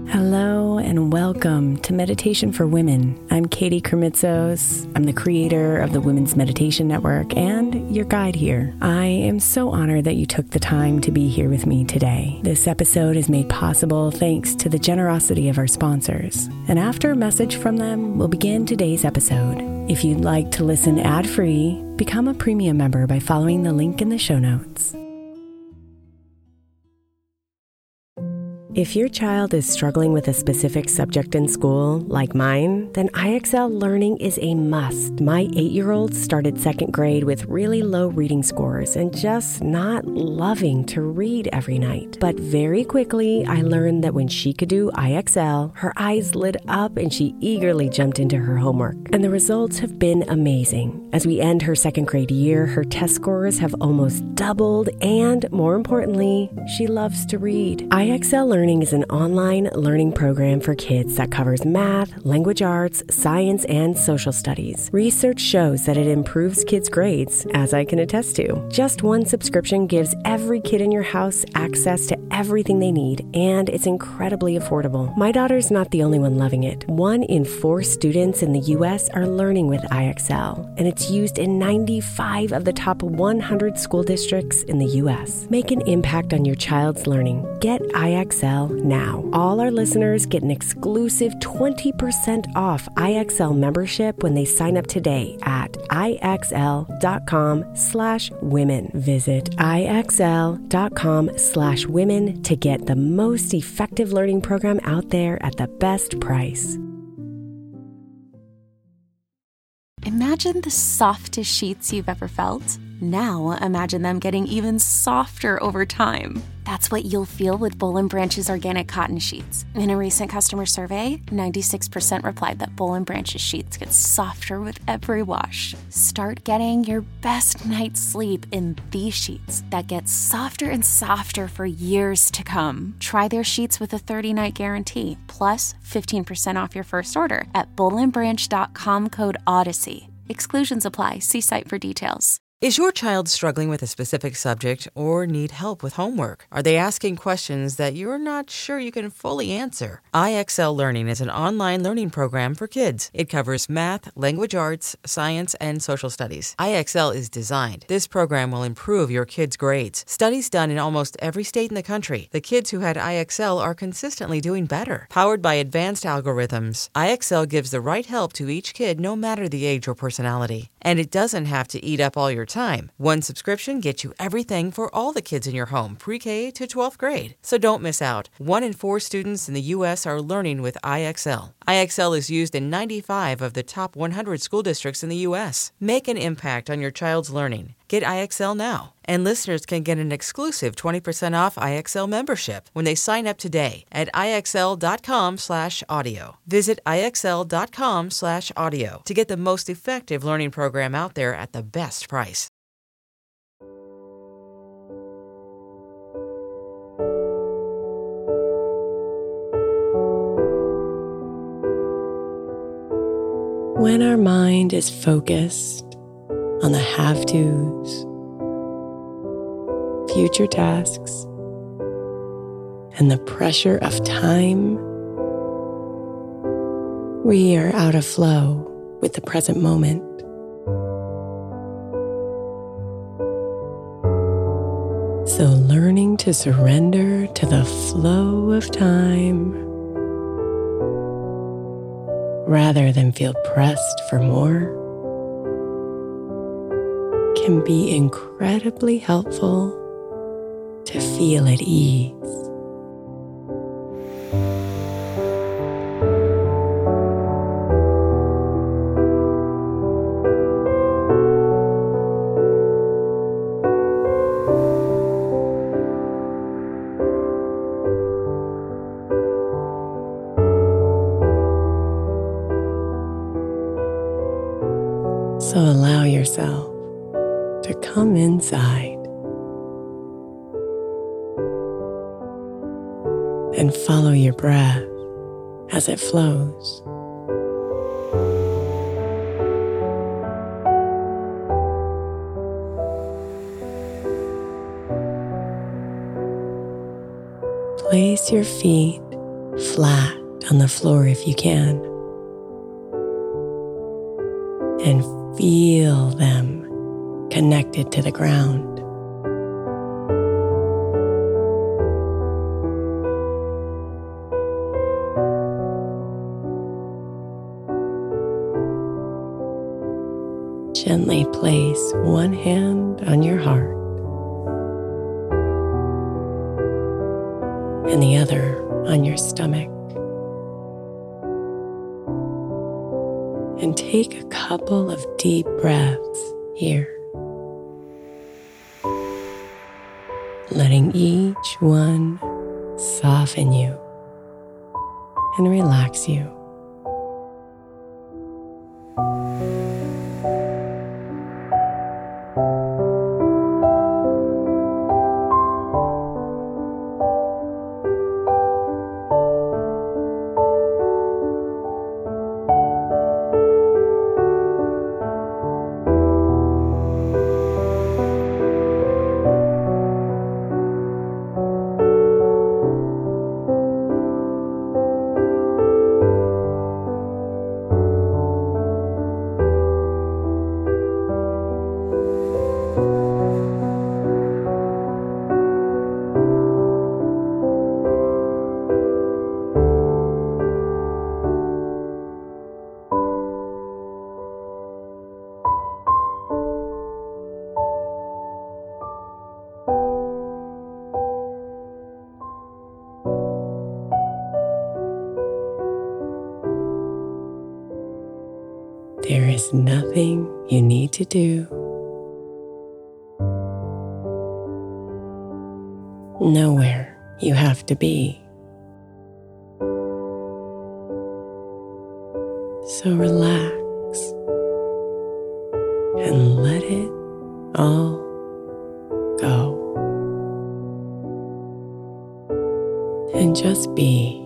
Hello and welcome to Meditation for Women. I'm Katie Kremitzos. I'm the creator of the Women's Meditation Network and your guide here. I am so honored that you took the time to be here with me today. This episode is made possible thanks to the generosity of our sponsors. And after a message from them, we'll begin today's episode. If you'd like to listen ad-free, become a premium member by following the link in the show notes. If your child is struggling with a specific subject in school, like mine, then IXL Learning is a must. My 8-year-old started second grade with really low reading scores and just not loving to read every night. But very quickly, I learned that when she could do IXL, her eyes lit up and she eagerly jumped into her homework. And the results have been amazing. As we end her second grade year, her test scores have almost doubled, and more importantly, she loves to read. IXL Learning is an online learning program for kids that covers math, language arts, science, and social studies. Research shows that it improves kids' grades, as I can attest to. Just one subscription gives every kid in your house access to everything they need, and it's incredibly affordable. My daughter's not the only one loving it. 1 in 4 students in the U.S. are learning with IXL, and it's used in 95 of the top 100 school districts in the U.S. Make an impact on your child's learning. Get IXL now. All our listeners get an exclusive 20% off IXL membership when they sign up today at IXL.com/women. Visit IXL.com/women to get the most effective learning program out there at the best price. Imagine the softest sheets you've ever felt. Now imagine them getting even softer over time. That's what you'll feel with Boll & Branch's organic cotton sheets. In a recent customer survey, 96% replied that Boll & Branch's sheets get softer with every wash. Start getting your best night's sleep in these sheets that get softer and softer for years to come. Try their sheets with a 30-night guarantee, plus 15% off your first order at bollandbranch.com code Odyssey. Exclusions apply. See site for details. Is your child struggling with a specific subject or need help with homework? Are they asking questions that you're not sure you can fully answer? IXL Learning is an online learning program for kids. It covers math, language arts, science, and social studies. IXL is designed. This program will improve your kids' grades. Studies done in almost every state in the country. The kids who had IXL are consistently doing better. Powered by advanced algorithms, IXL gives the right help to each kid no matter the age or personality. And it doesn't have to eat up all your time. One subscription gets you everything for all the kids in your home, pre-K to 12th grade. So don't miss out. 1 in 4 students in the U.S. are learning with IXL. IXL is used in 95 of the top 100 school districts in the U.S. Make an impact on your child's learning. Get IXL now. And listeners can get an exclusive 20% off IXL membership when they sign up today at IXL.com/audio. Visit IXL.com/audio to get the most effective learning program out there at the best price. When our mind is focused on the have-tos, future tasks, and the pressure of time, we are out of flow with the present moment. So learning to surrender to the flow of time rather than feel pressed for more can be incredibly helpful to feel at ease. So allow yourself to come inside and follow your breath as it flows. Place your feet flat on the floor if you can, and feel them connected to the ground. Gently place one hand on your heart and the other on your stomach. And take a couple of deep breaths here, letting each one soften you and relax you. There is nothing you need to do, nowhere you have to be. So relax and let it all go. And just be.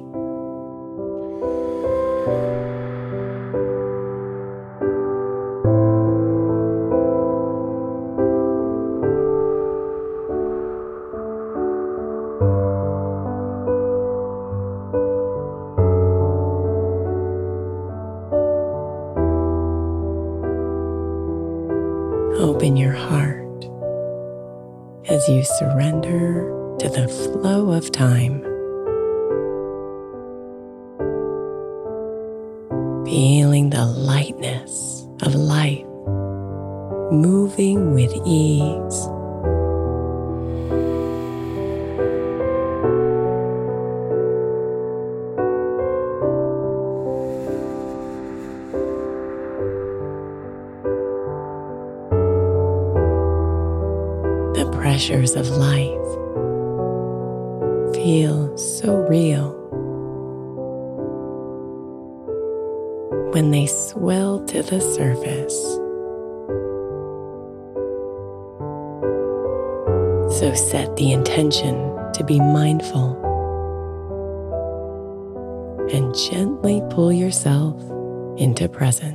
Open your heart as you surrender to the flow of time, feeling the lightness of life moving with ease. The pressures of life feel so real when they swell to the surface. So set the intention to be mindful and gently pull yourself into presence.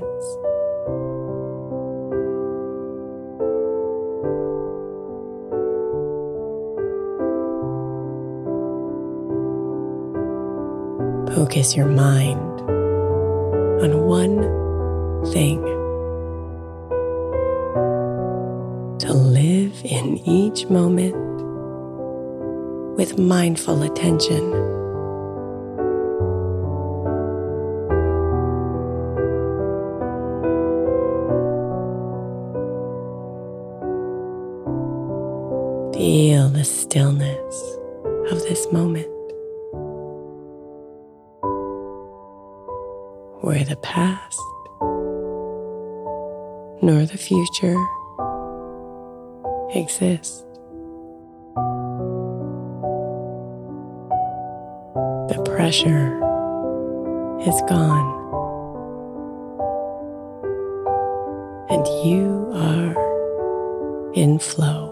Focus your mind on one thing: to live in each moment with mindful attention. Feel the stillness of this moment, where the past nor the future exist. The pressure is gone, and you are in flow.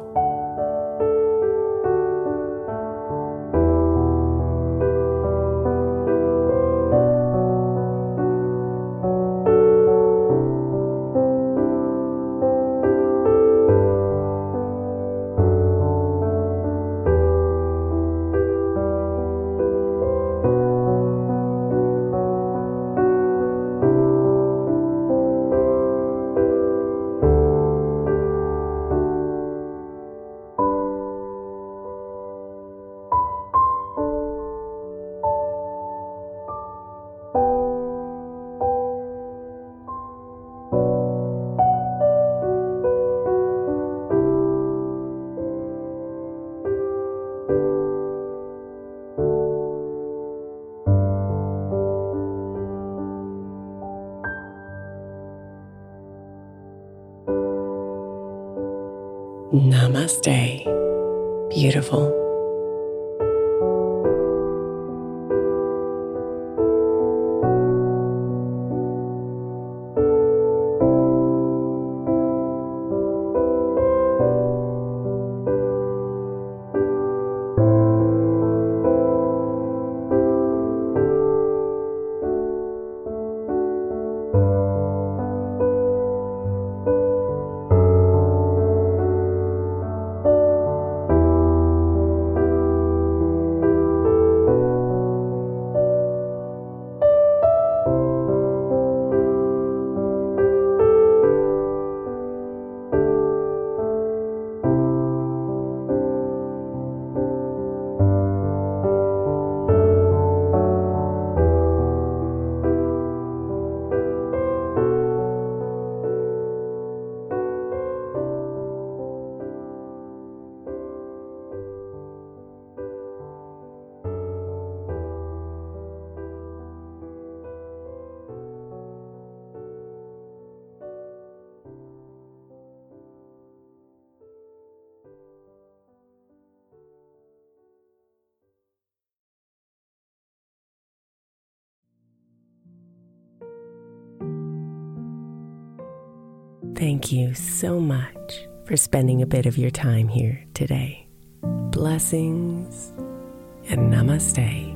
Namaste, beautiful. Thank you so much for spending a bit of your time here today. Blessings and namaste.